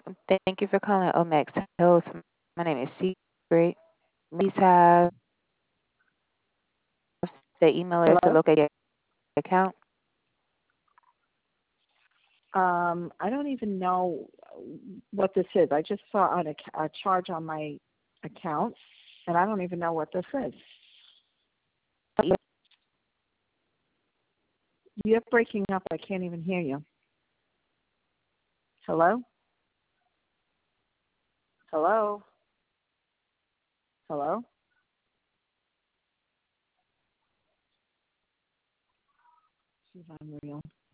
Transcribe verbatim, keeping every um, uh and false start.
Thank you for calling Omex Health. My name is Secret. Please have the email address to Hello? locate your account. Um, I don't even know what this is. I just saw an, ac- a charge on my account, and I don't even know what this is. You're breaking up. I can't even hear you. Hello? Hello? Hello? See if I'm real.